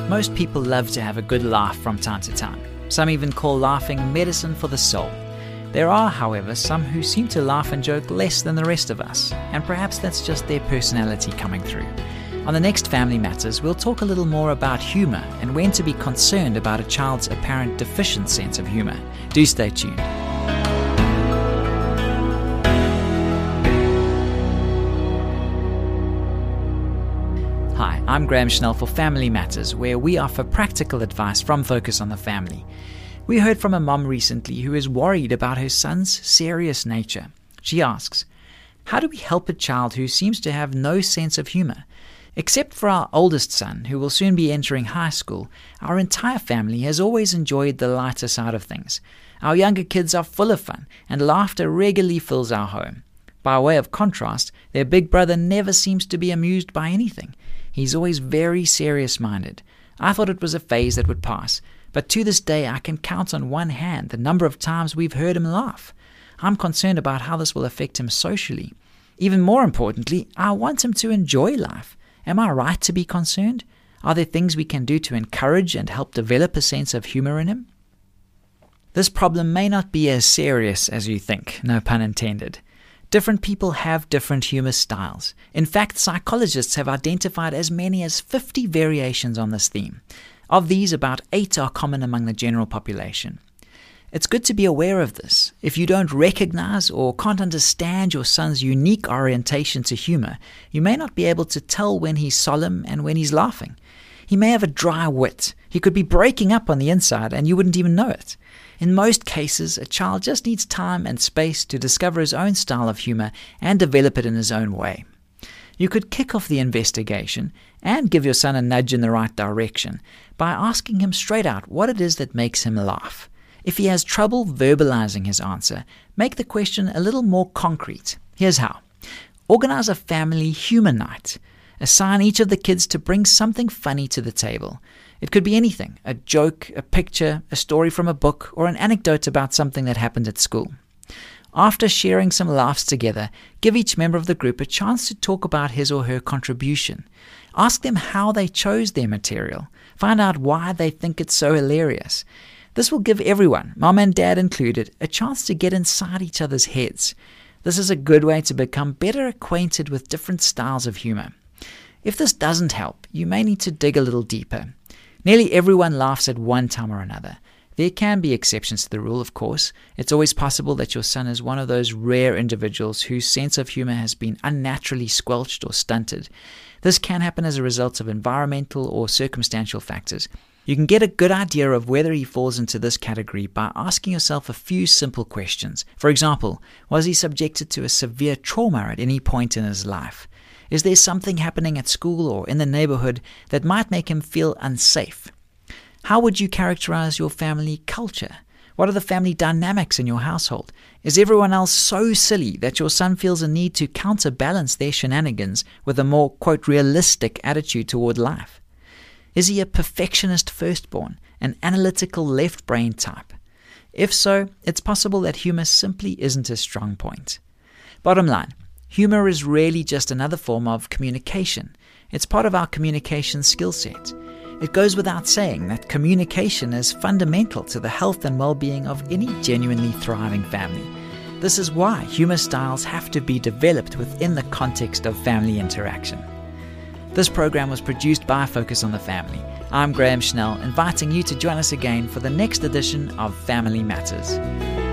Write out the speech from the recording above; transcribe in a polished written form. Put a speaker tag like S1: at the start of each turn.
S1: Most people love to have a good laugh from time to time. Some even call laughing medicine for the soul. There are, however, some who seem to laugh and joke less than the rest of us, and perhaps that's just their personality coming through. On the next Family Matters, we'll talk a little more about humour and when to be concerned about a child's apparent deficient sense of humour. Do stay tuned. Hi, I'm Graham Schnell for Family Matters, where we offer practical advice from Focus on the Family. We heard from a mom recently who is worried about her son's serious nature. She asks, how do we help a child who seems to have no sense of humour? Except for our oldest son, who will soon be entering high school, our entire family has always enjoyed the lighter side of things. Our younger kids are full of fun, and laughter regularly fills our home. By way of contrast, their big brother never seems to be amused by anything. He's always very serious-minded. I thought it was a phase that would pass, but to this day I can count on one hand the number of times we've heard him laugh. I'm concerned about how this will affect him socially. Even more importantly, I want him to enjoy life. Am I right to be concerned? Are there things we can do to encourage and help develop a sense of humor in him? This problem may not be as serious as you think, no pun intended. Different people have different humor styles. In fact, psychologists have identified as many as 50 variations on this theme. Of these, about 8 are common among the general population. It's good to be aware of this. If you don't recognize or can't understand your son's unique orientation to humor, you may not be able to tell when he's solemn and when he's laughing. He may have a dry wit. He could be breaking up on the inside and you wouldn't even know it. In most cases, a child just needs time and space to discover his own style of humor and develop it in his own way. You could kick off the investigation and give your son a nudge in the right direction by asking him straight out what it is that makes him laugh. If he has trouble verbalizing his answer, make the question a little more concrete. Here's how. Organize a family humor night. Assign each of the kids to bring something funny to the table. It could be anything, a joke, a picture, a story from a book, or an anecdote about something that happened at school. After sharing some laughs together, give each member of the group a chance to talk about his or her contribution. Ask them how they chose their material. Find out why they think it's so hilarious. This will give everyone, mom and dad included, a chance to get inside each other's heads. This is a good way to become better acquainted with different styles of humor. If this doesn't help, you may need to dig a little deeper. Nearly everyone laughs at one time or another. There can be exceptions to the rule, of course. It's always possible that your son is one of those rare individuals whose sense of humor has been unnaturally squelched or stunted. This can happen as a result of environmental or circumstantial factors. You can get a good idea of whether he falls into this category by asking yourself a few simple questions. For example, was he subjected to a severe trauma at any point in his life? Is there something happening at school or in the neighborhood that might make him feel unsafe? How would you characterize your family culture? What are the family dynamics in your household? Is everyone else so silly that your son feels a need to counterbalance their shenanigans with a more, quote, realistic attitude toward life? Is he a perfectionist firstborn, an analytical left brain type? If so, it's possible that humor simply isn't a strong point. Bottom line, humor is really just another form of communication. It's part of our communication skill set. It goes without saying that communication is fundamental to the health and well-being of any genuinely thriving family. This is why humor styles have to be developed within the context of family interaction. This program was produced by Focus on the Family. I'm Graham Schnell, inviting you to join us again for the next edition of Family Matters.